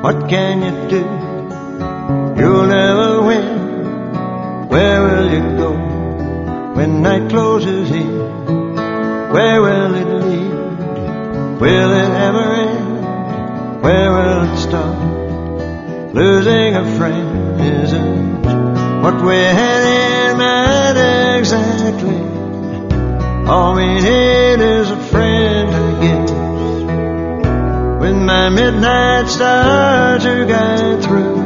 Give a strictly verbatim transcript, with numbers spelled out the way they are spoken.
what can you do? You'll never win. Where will you go when night closes in? Where will it lead? Will it ever end? Where will it stop? Losing a friend isn't what we had in mind exactly. All we need is a friend, I guess, with my midnight star to guide through.